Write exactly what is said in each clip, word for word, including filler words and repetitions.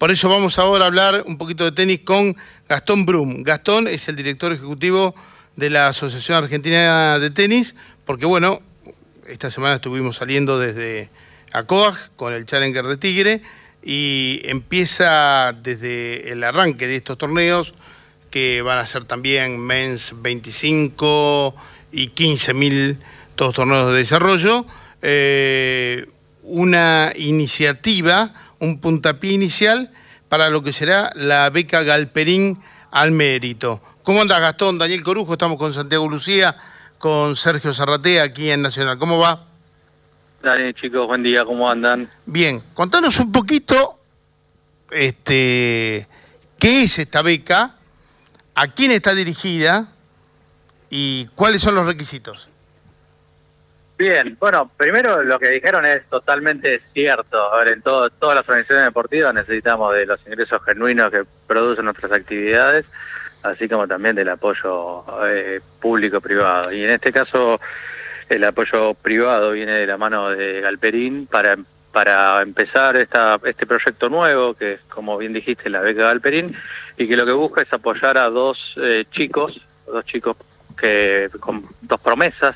Por eso vamos ahora a hablar un poquito de tenis con Gastón Brum. Gastón es el director ejecutivo de la Asociación Argentina de Tenis, porque bueno, esta semana estuvimos saliendo desde ACOAG con el Challenger de Tigre y empieza desde el arranque de estos torneos, que van a ser también Men's veinticinco y quince mil, todos torneos de desarrollo, eh, una iniciativa, un puntapié inicial para lo que será la beca Galperín al Mérito. ¿Cómo anda, Gastón? Daniel Corujo, estamos con Santiago Lucía, con Sergio Zarratea aquí en Nacional. ¿Cómo va? Dale, chicos, buen día, ¿cómo andan? Bien, contanos un poquito este, qué es esta beca, a quién está dirigida y cuáles son los requisitos. Bien, bueno, primero lo que dijeron es totalmente cierto. A ver, en todo, todas las organizaciones deportivas necesitamos de los ingresos genuinos que producen nuestras actividades, así como también del apoyo eh, público-privado. Y en este caso, el apoyo privado viene de la mano de Galperín para para empezar esta, este proyecto nuevo, que es, como bien dijiste, la beca Galperín, y que lo que busca es apoyar a dos eh, chicos, dos chicos que con dos promesas,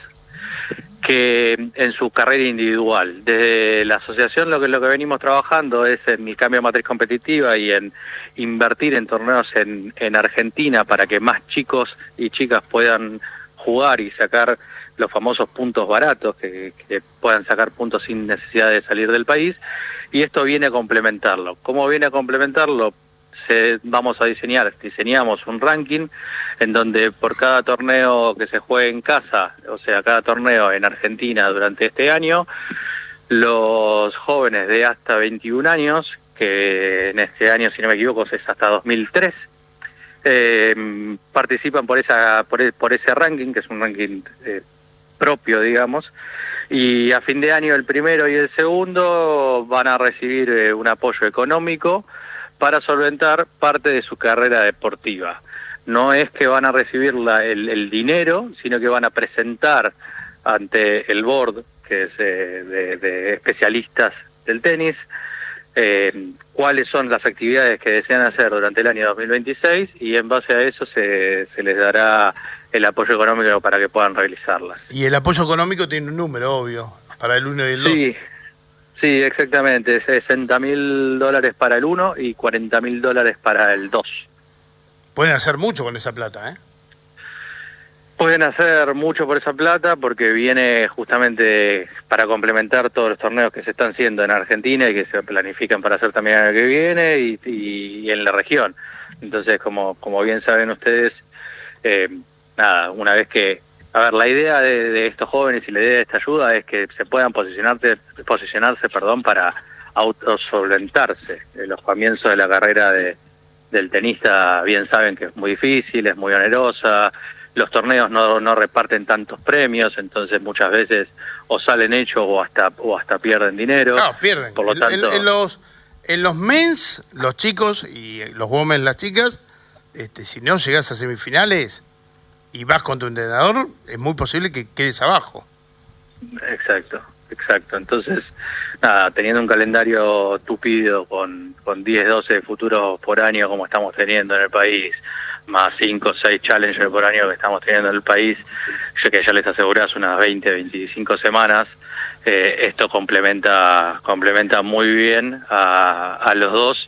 que en su carrera individual. Desde la asociación lo que lo que venimos trabajando es en el cambio de matriz competitiva y en invertir en torneos en, en Argentina para que más chicos y chicas puedan jugar y sacar los famosos puntos baratos, que, que puedan sacar puntos sin necesidad de salir del país, y esto viene a complementarlo. ¿Cómo viene a complementarlo? Se, vamos a diseñar, diseñamos un ranking en donde por cada torneo que se juegue en casa, o sea, cada torneo en Argentina durante este año, los jóvenes de hasta veintiún años, que en este año, si no me equivoco, es hasta dos mil tres, eh, participan por esa por, el, por ese ranking, que es un ranking eh, propio, digamos, y a fin de año el primero y el segundo van a recibir eh, un apoyo económico para solventar parte de su carrera deportiva. No es que van a recibir la, el, el dinero, sino que van a presentar ante el board, que es eh, de, de especialistas del tenis, eh, cuáles son las actividades que desean hacer durante el año dos mil veintiséis, y en base a eso se, se les dará el apoyo económico para que puedan realizarlas. Y el apoyo económico tiene un número, obvio, para el uno y el dos. Sí, sí, exactamente, sesenta mil dólares para el uno y cuarenta mil dólares para el dos. Pueden hacer mucho con esa plata, ¿eh? Pueden hacer mucho por esa plata porque viene justamente para complementar todos los torneos que se están haciendo en Argentina y que se planifican para hacer también el año que viene y, y, y en la región. Entonces, como, como bien saben ustedes, eh, nada, una vez que... A ver, la idea de, de estos jóvenes y la idea de esta ayuda es que se puedan posicionarse, posicionarse perdón, para autosolventarse. En los comienzos de la carrera de, del tenista bien saben que es muy difícil, es muy onerosa, los torneos no, no reparten tantos premios, entonces muchas veces o salen hechos o hasta o hasta pierden dinero. No, pierden. Por lo en, tanto, en, en los en los men's, los chicos, y los women, las chicas, este, si no llegas a semifinales y vas con tu entrenador, es muy posible que quedes abajo. Exacto, exacto. Entonces, nada, teniendo un calendario tupido con, con diez, doce futuros por año como estamos teniendo en el país, más cinco o seis challengers por año que estamos teniendo en el país, ya que ya les asegurás unas veinte, veinticinco semanas, eh, esto complementa complementa muy bien a, a los dos,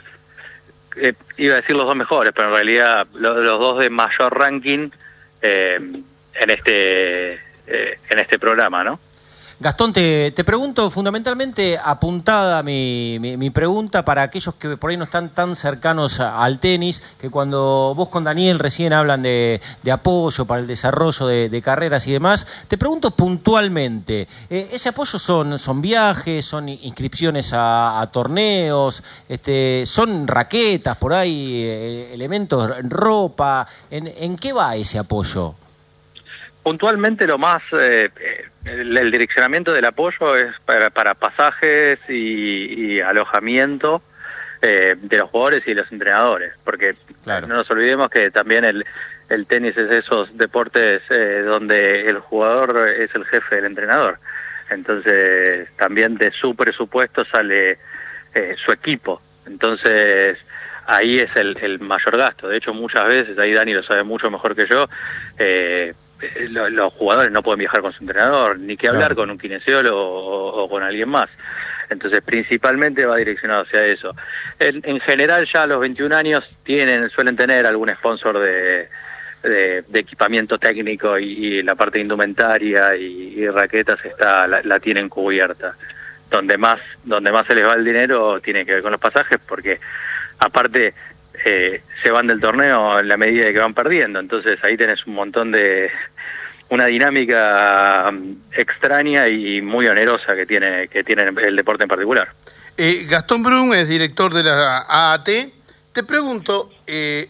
eh, iba a decir los dos mejores, pero en realidad los, los dos de mayor ranking eh, en este eh, en este programa, ¿no? Gastón, te, te pregunto fundamentalmente, apuntada mi, mi, mi pregunta para aquellos que por ahí no están tan cercanos a, al tenis, que cuando vos con Daniel recién hablan de, de apoyo para el desarrollo de, de carreras y demás, te pregunto puntualmente, eh, ¿ese apoyo son, son viajes, son inscripciones a, a torneos, este, son raquetas por ahí, eh, elementos, ropa? ¿En, en qué va ese apoyo? Puntualmente lo más, eh, el, el direccionamiento del apoyo es para, para pasajes y, y alojamiento eh, de los jugadores y de los entrenadores, porque claro, no nos olvidemos que también el, el tenis es esos deportes eh, donde el jugador es el jefe del entrenador, entonces también de su presupuesto sale eh, su equipo. Entonces, ahí es el, el mayor gasto. De hecho, muchas veces, ahí Dani lo sabe mucho mejor que yo, eh, lo, los jugadores no pueden viajar con su entrenador, ni que hablar claro. con un kinesiólogo o, o con alguien más. Entonces, principalmente va direccionado hacia eso. En, en general, ya a los veintiún años tienen, suelen tener algún sponsor de, de, de equipamiento técnico y, y la parte de indumentaria y, y raquetas está la, la tienen cubierta. Donde más, donde más se les va el dinero tiene que ver con los pasajes, porque aparte eh, se van del torneo en la medida de que van perdiendo. Entonces ahí tenés un montón de... una dinámica extraña y muy onerosa que tiene que tiene el deporte en particular. Eh, Gastón Brum es director de la A A T. Te pregunto, eh,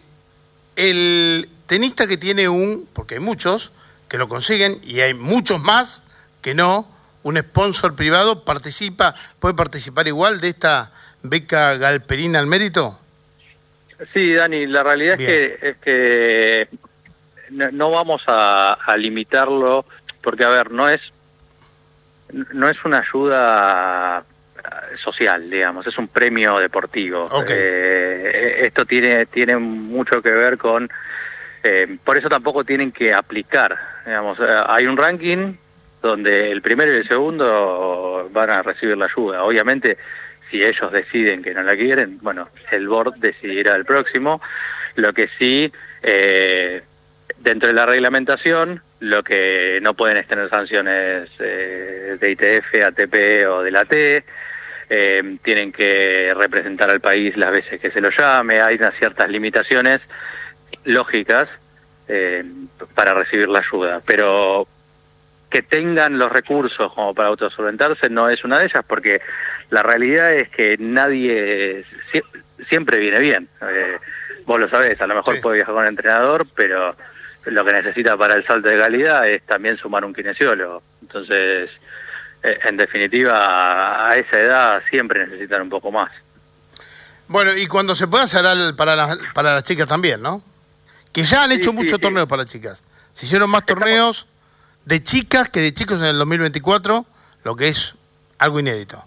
el tenista que tiene un, porque hay muchos que lo consiguen y hay muchos más que no, un sponsor privado, participa, puede participar igual de esta beca Galperina al mérito. Sí, Dani, la realidad Bien. es que es que No, no vamos a, a limitarlo, porque a ver, no es no es una ayuda social, digamos, es un premio deportivo. Okay. Eh, esto tiene tiene mucho que ver con, eh, por eso tampoco tienen que aplicar, digamos, hay un ranking donde el primero y el segundo van a recibir la ayuda. Obviamente, si ellos deciden que no la quieren, bueno, el board decidirá el próximo. Lo que sí, eh, dentro de la reglamentación, lo que no pueden es tener sanciones eh, de I T F, A T P o de la T, eh, tienen que representar al país las veces que se lo llame, hay unas ciertas limitaciones lógicas eh, para recibir la ayuda, pero que tengan los recursos como para autosolventarse no es una de ellas, porque la realidad es que nadie si, siempre viene bien. Eh, vos lo sabés, a lo mejor sí. puede viajar con el entrenador, pero lo que necesita para el salto de calidad es también sumar un kinesiólogo. Entonces, eh, en definitiva, a esa edad siempre necesitan un poco más. Bueno, y cuando se pueda será para las, para las chicas también, ¿no? Que ya han hecho sí, muchos sí, torneos sí. para las chicas. Se hicieron más Estamos... torneos de chicas que de chicos en el dos mil veinticuatro, lo que es algo inédito.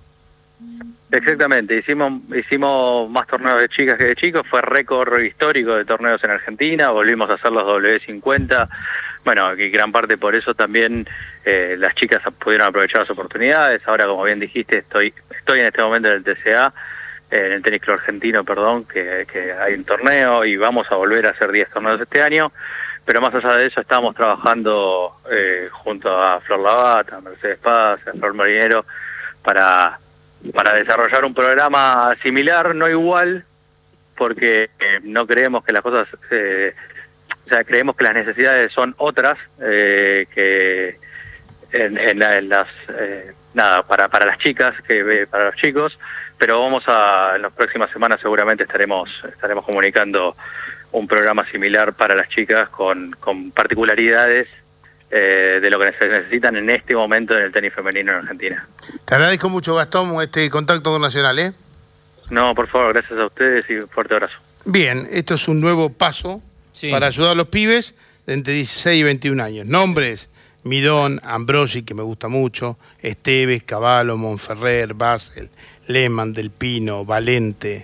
Exactamente, hicimos hicimos más torneos de chicas que de chicos, fue récord histórico de torneos en Argentina, volvimos a hacer los W cincuenta, bueno, y gran parte por eso también eh, las chicas pudieron aprovechar las oportunidades. Ahora, como bien dijiste, estoy estoy en este momento en el T C A, eh, en el tenis club argentino, perdón, que, que hay un torneo y vamos a volver a hacer diez torneos este año. Pero más allá de eso, estamos trabajando eh, junto a Flor Lavata, a Mercedes Paz, a Flor Marinero, para, para desarrollar un programa similar, no igual, porque eh, no creemos que las cosas, eh, o sea, creemos que las necesidades son otras, eh, que en, en, la, en las, eh, nada, para, para las chicas, que para los chicos, pero vamos a, en las próximas semanas seguramente estaremos, estaremos comunicando un programa similar para las chicas con, con particularidades eh, de lo que se necesitan en este momento en el tenis femenino en Argentina. Te agradezco mucho, Gastón, este contacto con Nacional, ¿eh? No, por favor, gracias a ustedes y un fuerte abrazo. Bien, esto es un nuevo paso sí. para ayudar a los pibes de entre dieciséis y veintiún años. Nombres: Midón, Ambrosi, que me gusta mucho, Esteves, Cavallo, Monferrer, Basel, Lehmann, Del Pino, Valente,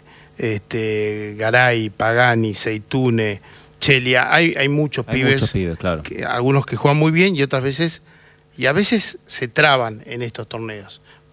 este, Garay, Pagani, Seitune, Chelia. Hay, hay muchos hay pibes, muchos pibes claro. que, algunos que juegan muy bien y otras veces, y a veces se traban en estos torneos.